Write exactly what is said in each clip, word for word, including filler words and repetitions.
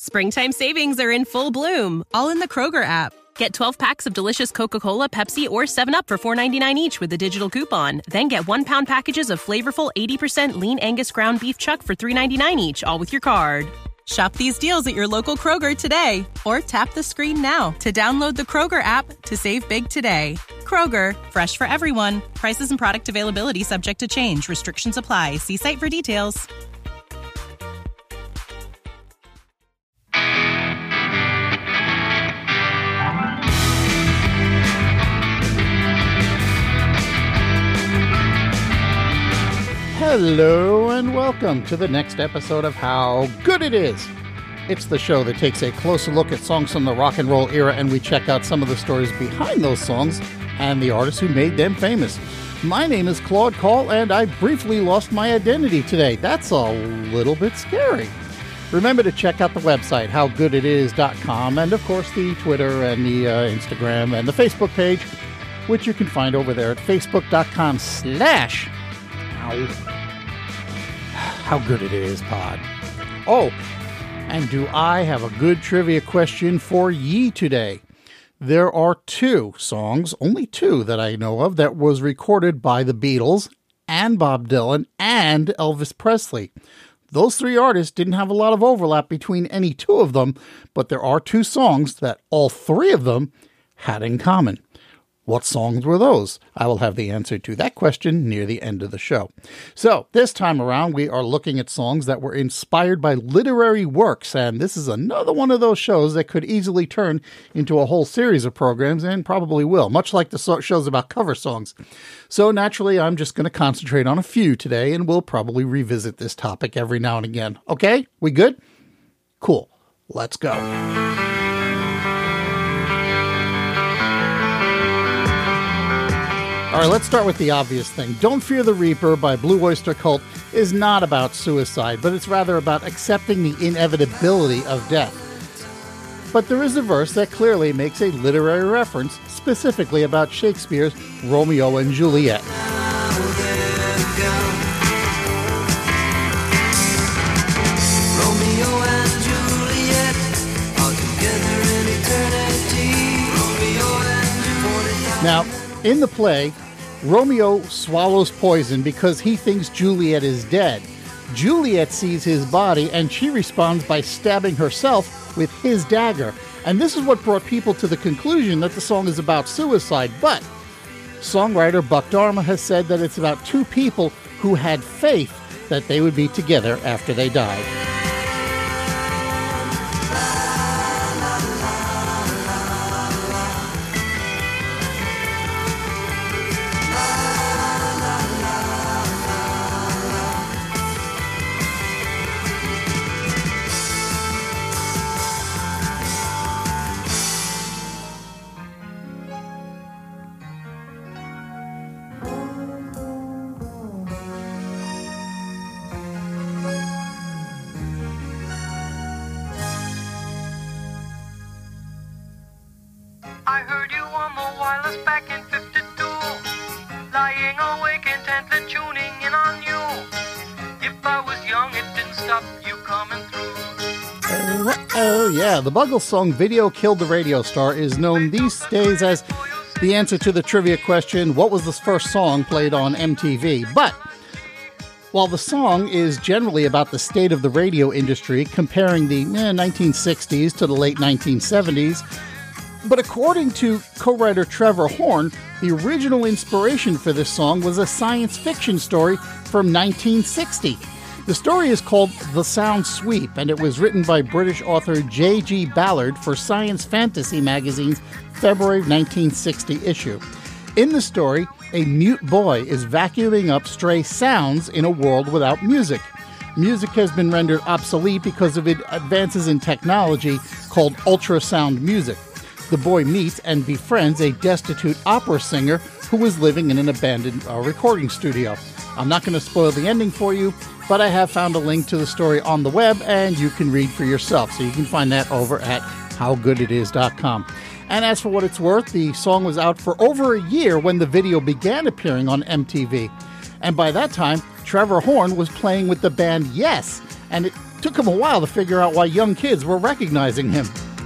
Springtime savings are in full bloom, all in the Kroger app. Get twelve packs of delicious Coca-Cola, Pepsi, or seven up for four ninety-nine each with a digital coupon. Then get one-pound packages of flavorful eighty percent lean Angus ground beef chuck for three ninety-nine each, all with your card. Shop these deals at your local Kroger today, or tap the screen now to download the Kroger app to save big today. Kroger, fresh for everyone. Prices and product availability subject to change. Restrictions apply. See site for details. Hello and welcome to the next episode of How Good It Is. It's the show that takes a closer look at songs from the rock and roll era, and we check out some of the stories behind those songs and the artists who made them famous. My name is Claude Call, and I briefly lost my identity today. That's a little bit scary. Remember to check out the website, how good it is dot com, and of course the Twitter and the uh, Instagram and the Facebook page, which you can find over there at facebook.com slash how, how good it is pod. Oh, and do I have a good trivia question for ye today? There are two songs, only two that I know of, that was recorded by the Beatles and Bob Dylan and Elvis Presley. Those three artists didn't have a lot of overlap between any two of them, but there are two songs that all three of them had in common. What songs were those? I will have the answer to that question near the end of the show. So, this time around, we are looking at songs that were inspired by literary works, and this is another one of those shows that could easily turn into a whole series of programs, and probably will, much like the so- shows about cover songs. So, naturally, I'm just going to concentrate on a few today, and we'll probably revisit this topic every now and again. Okay? We good? Cool. Let's go. All right, let's start with the obvious thing. Don't Fear the Reaper by Blue Oyster Cult is not about suicide, but it's rather about accepting the inevitability of death. But there is a verse that clearly makes a literary reference, specifically about Shakespeare's Romeo and Juliet. Now, in the play, Romeo swallows poison because he thinks Juliet is dead. Juliet sees his body, and she responds by stabbing herself with his dagger. And this is what brought people to the conclusion that the song is about suicide. But songwriter Buck Dharma has said that it's about two people who had faith that they would be together after they died. The Buggles song Video Killed the Radio Star is known these days as the answer to the trivia question, what was the first song played on M T V? But while the song is generally about the state of the radio industry, comparing the eh, nineteen sixties to the late nineteen seventies, but according to co-writer Trevor Horn, the original inspiration for this song was a science fiction story from nineteen sixty. The story is called The Sound Sweep, and it was written by British author J G Ballard for Science Fantasy magazine's February nineteen sixty issue. In the story, a mute boy is vacuuming up stray sounds in a world without music. Music has been rendered obsolete because of advances in technology called ultrasound music. The boy meets and befriends a destitute opera singer who is living in an abandoned uh, recording studio. I'm not going to spoil the ending for you, but I have found a link to the story on the web, and you can read for yourself. So you can find that over at how good it is dot com. And as for what it's worth, the song was out for over a year when the video began appearing on M T V. And by that time, Trevor Horn was playing with the band Yes, and it Took him a while to figure out why young kids were recognizing him.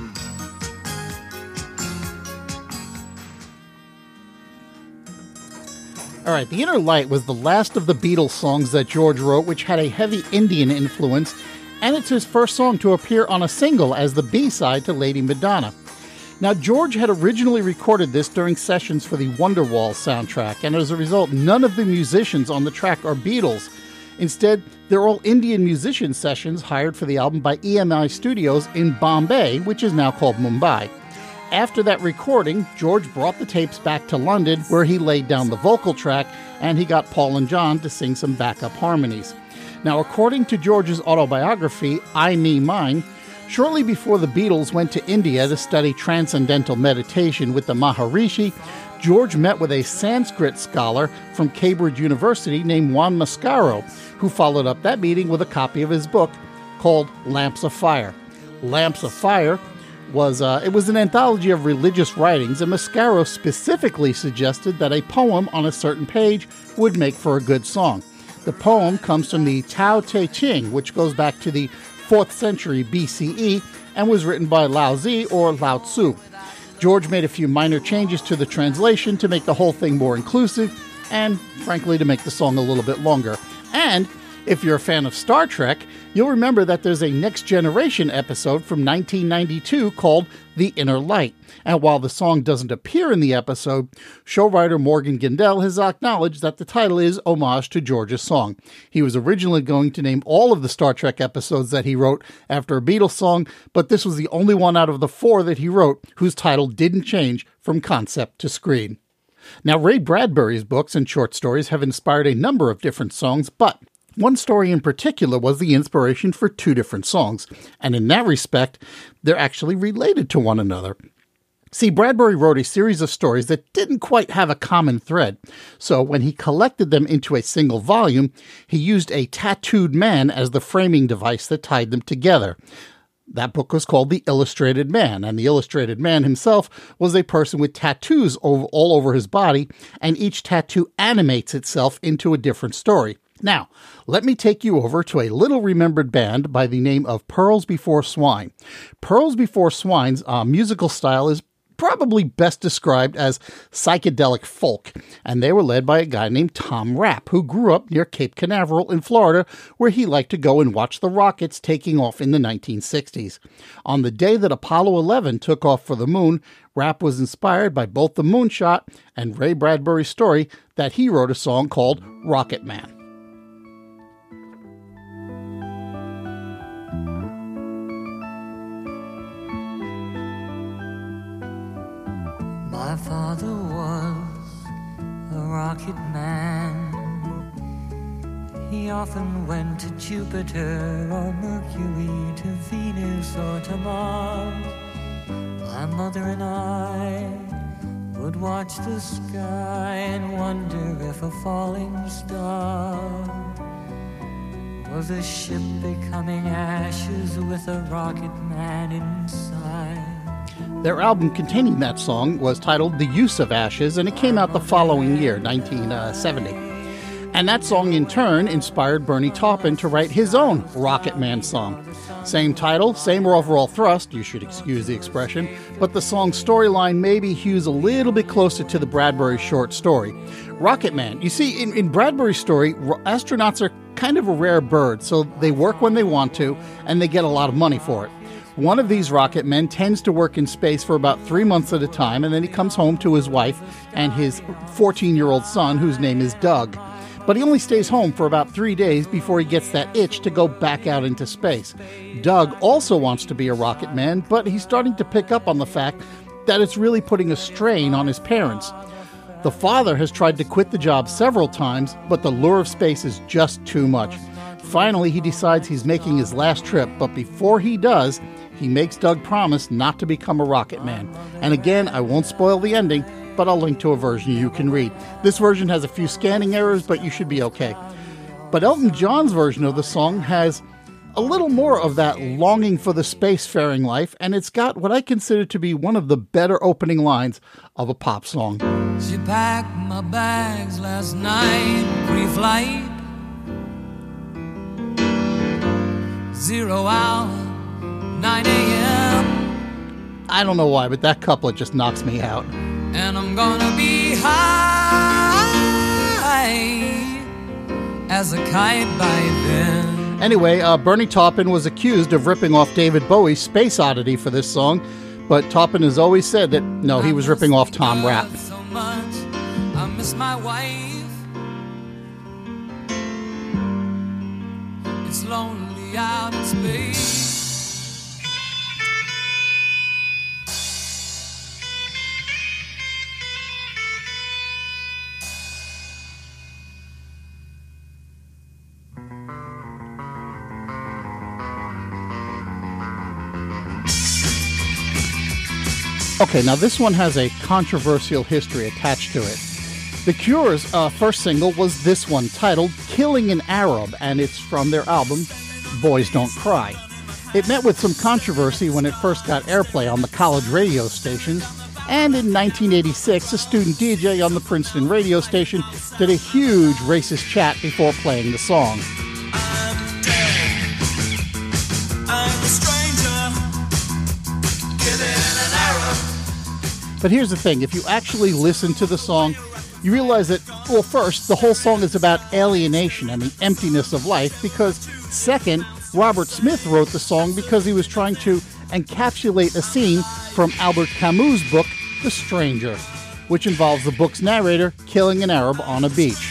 All right, The Inner Light was the last of the Beatles songs that George wrote, which had a heavy Indian influence, and it's his first song to appear on a single as the B-side to Lady Madonna. Now, George had originally recorded this during sessions for the Wonderwall soundtrack, and as a result, none of the musicians on the track are Beatles. Instead, they're all Indian musician sessions hired for the album by E M I Studios in Bombay, which is now called Mumbai. After that recording, George brought the tapes back to London, where he laid down the vocal track, and he got Paul and John to sing some backup harmonies. Now, according to George's autobiography, I, Me, Mine, shortly before the Beatles went to India to study transcendental meditation with the Maharishi, George met with a Sanskrit scholar from Cambridge University named Juan Mascaro, who followed up that meeting with a copy of his book called Lamps of Fire. Lamps of Fire was uh, it was an anthology of religious writings, and Mascaro specifically suggested that a poem on a certain page would make for a good song. The poem comes from the Tao Te Ching, which goes back to the fourth century B C E and was written by Lao Tzu or Lao Tzu. George made a few minor changes to the translation to make the whole thing more inclusive and, frankly, to make the song a little bit longer. And if you're a fan of Star Trek, you'll remember that there's a Next Generation episode from nineteen ninety-two called The Inner Light. And while the song doesn't appear in the episode, show writer Morgan Gindel has acknowledged that the title is homage to George's song. He was originally going to name all of the Star Trek episodes that he wrote after a Beatles song, but this was the only one out of the four that he wrote whose title didn't change from concept to screen. Now, Ray Bradbury's books and short stories have inspired a number of different songs, but one story in particular was the inspiration for two different songs, and in that respect, they're actually related to one another. See, Bradbury wrote a series of stories that didn't quite have a common thread, so when he collected them into a single volume, he used a tattooed man as the framing device that tied them together. That book was called The Illustrated Man, and the Illustrated Man himself was a person with tattoos all over his body, and each tattoo animates itself into a different story. Now, let me take you over to a little-remembered band by the name of Pearls Before Swine. Pearls Before Swine's uh, musical style is probably best described as psychedelic folk, and they were led by a guy named Tom Rapp, who grew up near Cape Canaveral in Florida, where he liked to go and watch the rockets taking off in the nineteen sixties. On the day that Apollo eleven took off for the moon, Rapp was inspired by both the moonshot and Ray Bradbury's story that he wrote a song called Rocket Man. My father was a rocket man. He often went to Jupiter or Mercury, to Venus or to Mars. My mother and I would watch the sky and wonder if a falling star was a ship becoming ashes with a rocket man inside. Their album containing that song was titled The Use of Ashes, and it came out the following year, nineteen seventy. And that song, in turn, inspired Bernie Taupin to write his own Rocket Man song. Same title, same overall thrust, you should excuse the expression, but the song's storyline maybe hews a little bit closer to the Bradbury short story. Rocket Man, you see, in, in Bradbury's story, astronauts are kind of a rare bird, so they work when they want to, and they get a lot of money for it. One of these rocket men tends to work in space for about three months at a time, and then he comes home to his wife and his fourteen-year-old son, whose name is Doug. But he only stays home for about three days before he gets that itch to go back out into space. Doug also wants to be a rocket man, but he's starting to pick up on the fact that it's really putting a strain on his parents. The father has tried to quit the job several times, but the lure of space is just too much. Finally, he decides he's making his last trip, but before he does, he makes Doug promise not to become a rocket man. And again, I won't spoil the ending, but I'll link to a version you can read. This version has a few scanning errors, but you should be okay. But Elton John's version of the song has a little more of that longing for the spacefaring life, and it's got what I consider to be one of the better opening lines of a pop song. She packed my bags last night, pre-flight. zero hour, nine a.m. I don't know why, but that couplet just knocks me out. And I'm gonna be high as a kite by then. Anyway, uh, Bernie Taupin was accused of ripping off David Bowie's Space Oddity for this song, but Taupin has always said that, no, he was ripping off Tom Rapp. So much, I miss my wife. It's lonely out in space. Okay, now this one has a controversial history attached to it. The Cure's uh, first single was this one, titled Killing an Arab, and it's from their album, Boys Don't Cry. It met with some controversy when it first got airplay on the college radio stations, and in nineteen eighty-six, a student D J on the Princeton radio station did a huge racist chat before playing the song. I'm dead. I'm a stranger, killing an Arab. But here's the thing, if you actually listen to the song, you realize that, well, first, the whole song is about alienation and the emptiness of life, because, second, Robert Smith wrote the song because he was trying to encapsulate a scene from Albert Camus' book, The Stranger, which involves the book's narrator killing an Arab on a beach.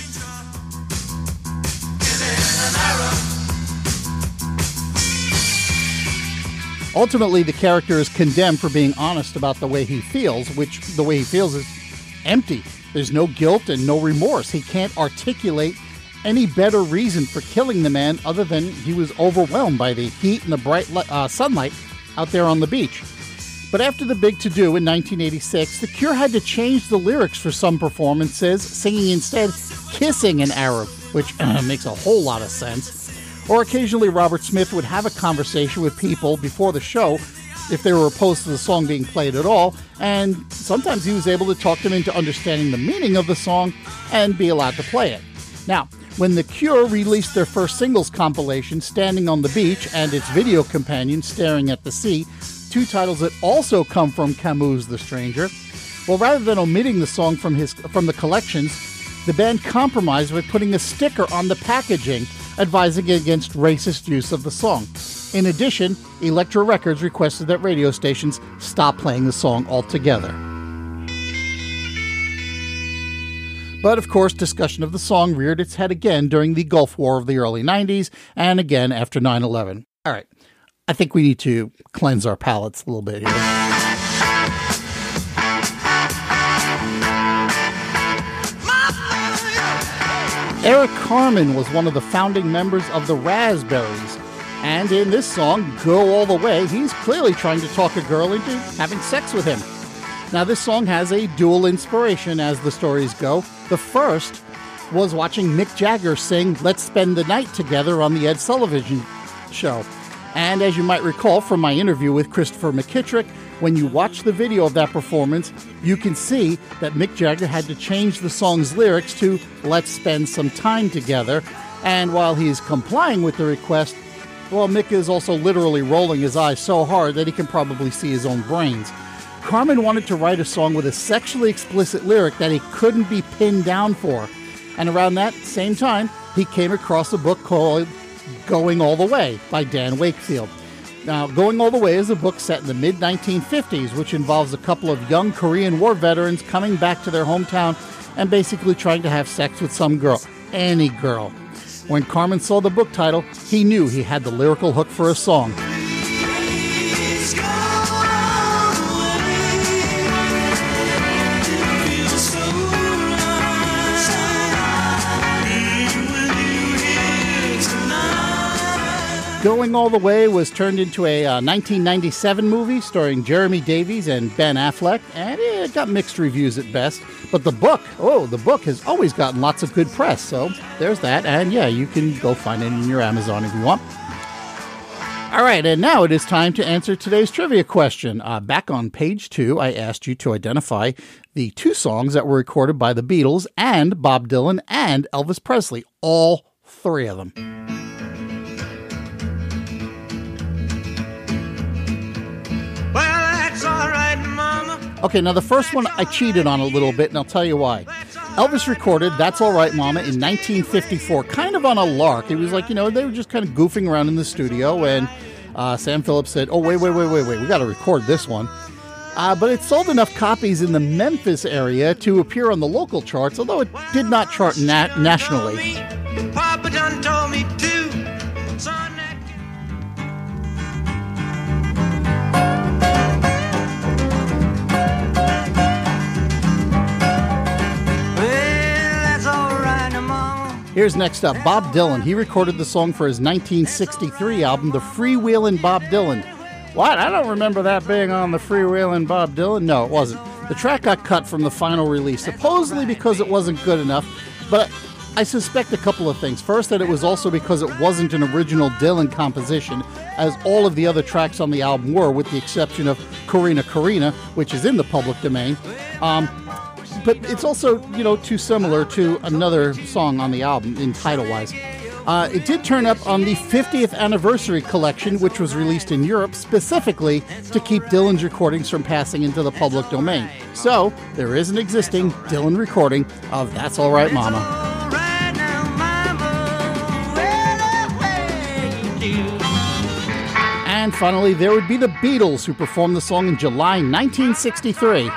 Ultimately, the character is condemned for being honest about the way he feels, which the way he feels is empty. There's no guilt and no remorse. He can't articulate any better reason for killing the man other than he was overwhelmed by the heat and the bright uh, sunlight out there on the beach. But after the big to-do in nineteen eighty-six, The Cure had to change the lyrics for some performances, singing instead kissing an Arab, which uh, makes a whole lot of sense. Or occasionally Robert Smith would have a conversation with people before the show if they were opposed to the song being played at all, and sometimes he was able to talk them into understanding the meaning of the song and be allowed to play it. Now, when The Cure released their first singles compilation, Standing on the Beach, and its video companion, Staring at the Sea, two titles that also come from Camus' The Stranger, well, rather than omitting the song from his from the collections, the band compromised by putting a sticker on the packaging advising against racist use of the song. In addition, Elektra Records requested that radio stations stop playing the song altogether. But of course, discussion of the song reared its head again during the Gulf War of the early nineties, and again after nine eleven. All right, I think we need to cleanse our palates a little bit here. Eric Carmen was one of the founding members of the Raspberries, and in this song, Go All the Way, he's clearly trying to talk a girl into having sex with him. Now, this song has a dual inspiration as the stories go. The first was watching Mick Jagger sing Let's Spend the Night Together on the Ed Sullivan Show. And as you might recall from my interview with Christopher McKittrick, when you watch the video of that performance, you can see that Mick Jagger had to change the song's lyrics to Let's Spend Some Time Together. And while he's complying with the request, well, Mick is also literally rolling his eyes so hard that he can probably see his own brains. Carmen wanted to write a song with a sexually explicit lyric that he couldn't be pinned down for. And around that same time, he came across a book called Going All the Way by Dan Wakefield. Now, Going All the Way is a book set in the mid nineteen fifties, which involves a couple of young Korean War veterans coming back to their hometown and basically trying to have sex with some girl, any girl. When Carmen saw the book title, he knew he had the lyrical hook for a song. Going All the Way was turned into a uh, nineteen ninety-seven movie starring Jeremy Davies and Ben Affleck, and it got mixed reviews at best. But the book, oh, the book has always gotten lots of good press, so there's that. And yeah, you can go find it in your Amazon if you want. All right, and now it is time to answer today's trivia question. Uh, back on page two, I asked you to identify the two songs that were recorded by the Beatles and Bob Dylan and Elvis Presley, all three of them. Okay, now the first one I cheated on a little bit, and I'll tell you why. Elvis recorded That's All Right Mama in nineteen fifty-four, kind of on a lark. It was like, you know, they were just kind of goofing around in the studio, and uh, Sam Phillips said, oh, wait, wait, wait, wait, wait, we got to record this one. Uh, but it sold enough copies in the Memphis area to appear on the local charts, although it did not chart na- nationally. Papa done told me to, son. Here's next up, Bob Dylan. He recorded the song for his nineteen sixty-three album, The Freewheelin' Bob Dylan. What? I don't remember that being on the Freewheelin' Bob Dylan. No, it wasn't. The track got cut from the final release, supposedly because it wasn't good enough, but I suspect a couple of things. First, that it was also because it wasn't an original Dylan composition, as all of the other tracks on the album were, with the exception of Corina Corina, which is in the public domain. Um... But it's also, you know, too similar to another song on the album in title-wise. Uh, it did turn up on the fiftieth anniversary collection, which was released in Europe specifically to keep Dylan's recordings from passing into the public domain. So there is an existing Dylan recording of That's All Right Mama. And finally, there would be the Beatles, who performed the song in July nineteen sixty-three.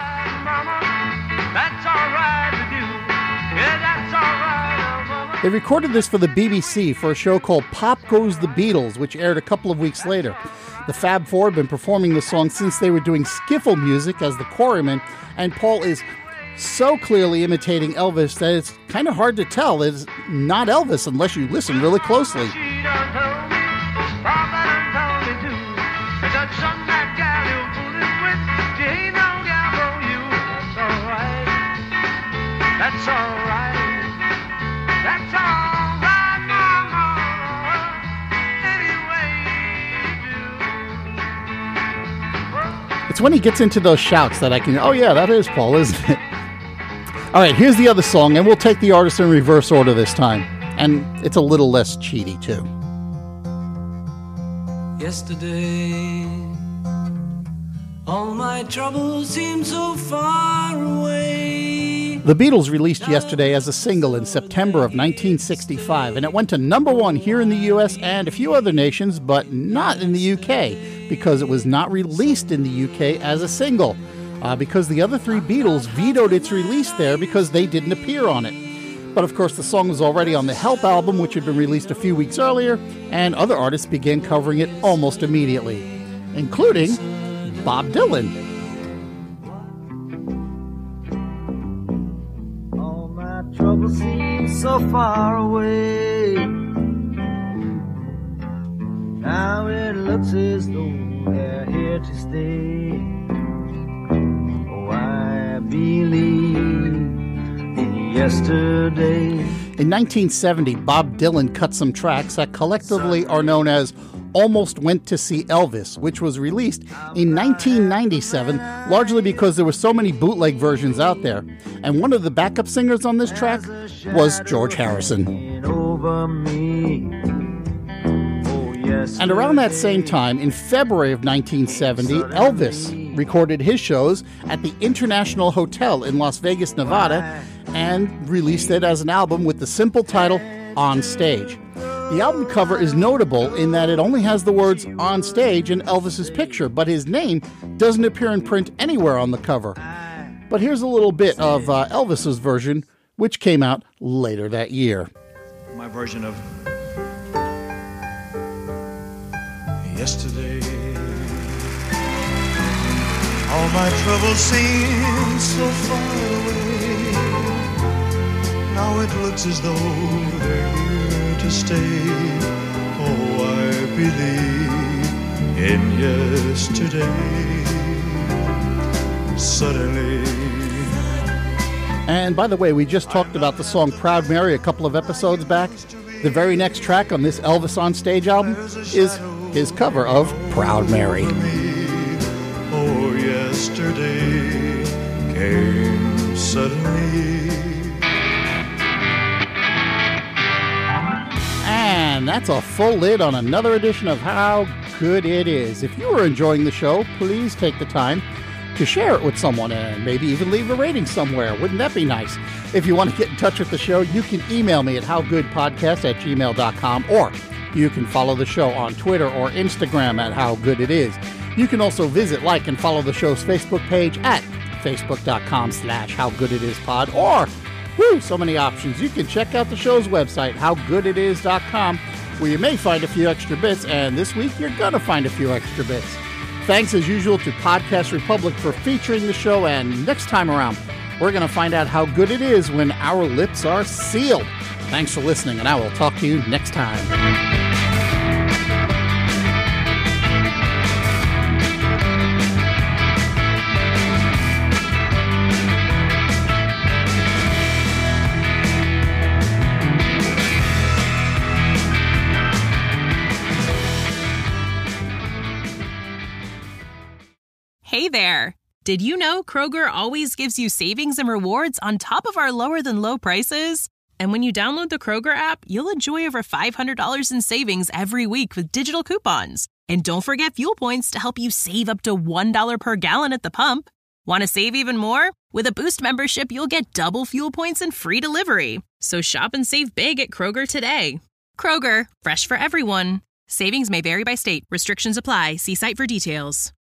They recorded this for the B B C for a show called Pop Goes the Beatles, which aired a couple of weeks later. The Fab Four have been performing the song since they were doing skiffle music as the quarrymen, and Paul is so clearly imitating Elvis that it's kind of hard to tell that it's not Elvis unless you listen really closely. That's all right. That's all right, Mama. Any way you do. It's when he gets into those shouts that I can, oh yeah, that is Paul, isn't it? All right, here's the other song, and we'll take the artist in reverse order this time. And it's a little less cheaty, too. Yesterday, all my troubles seem so far away. The Beatles released Yesterday as a single in September of nineteen sixty-five, and it went to number one here in the U S and a few other nations, but not in the U K, because it was not released in the U K as a single, uh, because the other three Beatles vetoed its release there because they didn't appear on it. But of course, the song was already on the Help album, which had been released a few weeks earlier, and other artists began covering it almost immediately, including Bob Dylan. All my troubles seem so far away. Now it looks as though they're here to stay. Oh, I believe in yesterday. In nineteen seventy, Bob Dylan cut some tracks that collectively are known as Almost Went to See Elvis, which was released in nineteen ninety-seven, largely because there were so many bootleg versions out there. And one of the backup singers on this track was George Harrison. And around that same time, in February of nineteen seventy, Elvis recorded his shows at the International Hotel in Las Vegas, Nevada, and released it as an album with the simple title, On Stage. The album cover is notable in that it only has the words On Stage and Elvis's picture, but his name doesn't appear in print anywhere on the cover. But here's a little bit of uh, Elvis's version, which came out later that year. My version of Yesterday. All my troubles seem so far away. Now it looks as though they're here to stay. Oh, I believe in yesterday. Suddenly. And by the way, we just talked about the song Proud Mary a couple of episodes back. The very next track on this Elvis On Stage album is his cover of Proud Mary. Oh, yesterday came suddenly. And that's a full lid on another edition of How Good It Is. If you are enjoying the show, please take the time to share it with someone and maybe even leave a rating somewhere. Wouldn't that be nice? If you want to get in touch with the show, you can email me at howgoodpodcast at gmail dot com, or you can follow the show on Twitter or Instagram at howgooditis. You can also visit, like, and follow the show's Facebook page at facebook dot com slash howgooditispod, or, whew, so many options. You can check out the show's website, how good it is dot com, where you may find a few extra bits, and this week you're going to find a few extra bits. Thanks, as usual, to Podcast Republic for featuring the show, and next time around, we're going to find out how good it is when our lips are sealed. Thanks for listening, and I will talk to you next time. Hey there! Did you know Kroger always gives you savings and rewards on top of our lower-than-low prices? And when you download the Kroger app, you'll enjoy over five hundred dollars in savings every week with digital coupons. And don't forget fuel points to help you save up to one dollar per gallon at the pump. Want to save even more? With a Boost membership, you'll get double fuel points and free delivery. So shop and save big at Kroger today. Kroger, fresh for everyone. Savings may vary by state. Restrictions apply. See site for details.